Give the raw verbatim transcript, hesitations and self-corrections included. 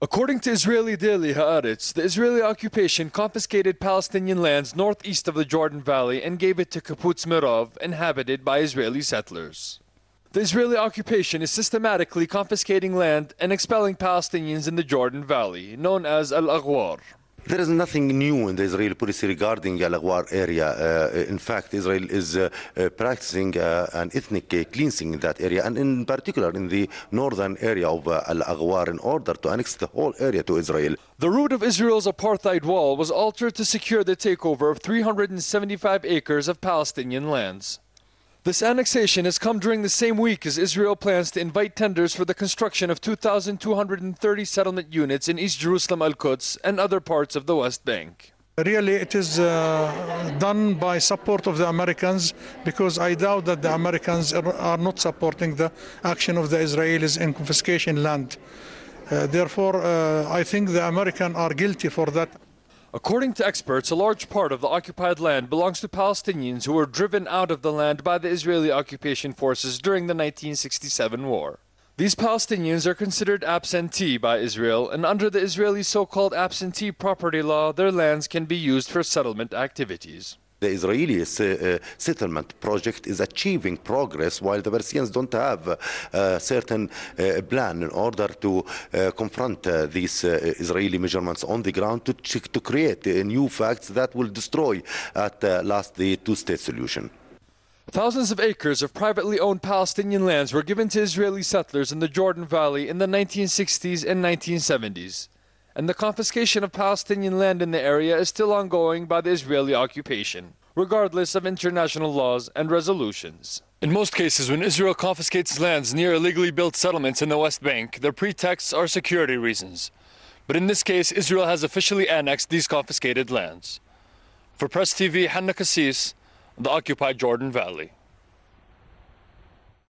According to Israeli daily Haaretz, the Israeli occupation confiscated Palestinian lands northeast of the Jordan Valley and gave it to Kibbutz Merav, inhabited by Israeli settlers. The Israeli occupation is systematically confiscating land and expelling Palestinians in the Jordan Valley, known as Al-Aghwar. There is nothing new in the Israeli policy regarding Al-Aghwar area. Uh, in fact, Israel is uh, uh, practicing uh, an ethnic uh, cleansing in that area, and in particular in the northern area of uh, Al-Aghwar, in order to annex the whole area to Israel. The route of Israel's apartheid wall was altered to secure the takeover of three hundred seventy-five acres of Palestinian lands. This annexation has come during the same week as Israel plans to invite tenders for the construction of two thousand two hundred thirty settlement units in East Jerusalem, Al-Quds, and other parts of the West Bank. Really, it is uh, done by support of the Americans, because I doubt that the Americans are, are not supporting the action of the Israelis in confiscation land. Uh, therefore, uh, I think the Americans are guilty for that. According to experts, a large part of the occupied land belongs to Palestinians who were driven out of the land by the Israeli occupation forces during the nineteen sixty-seven war. These Palestinians are considered absentee by Israel, and under the Israeli so-called absentee property law, their lands can be used for settlement activities. The Israeli uh, settlement project is achieving progress, while the Palestinians don't have uh, a certain uh, plan in order to uh, confront uh, these uh, Israeli measurements on the ground to, to create uh, new facts that will destroy at uh, last the two-state solution. Thousands of acres of privately owned Palestinian lands were given to Israeli settlers in the Jordan Valley in the nineteen sixties and nineteen seventies. And the confiscation of Palestinian land in the area is still ongoing by the Israeli occupation, regardless of international laws and resolutions. In most cases, when Israel confiscates lands near illegally built settlements in the West Bank, their pretexts are security reasons. But in this case, Israel has officially annexed these confiscated lands. For Press T V, Hanna Kassis, the occupied Jordan Valley.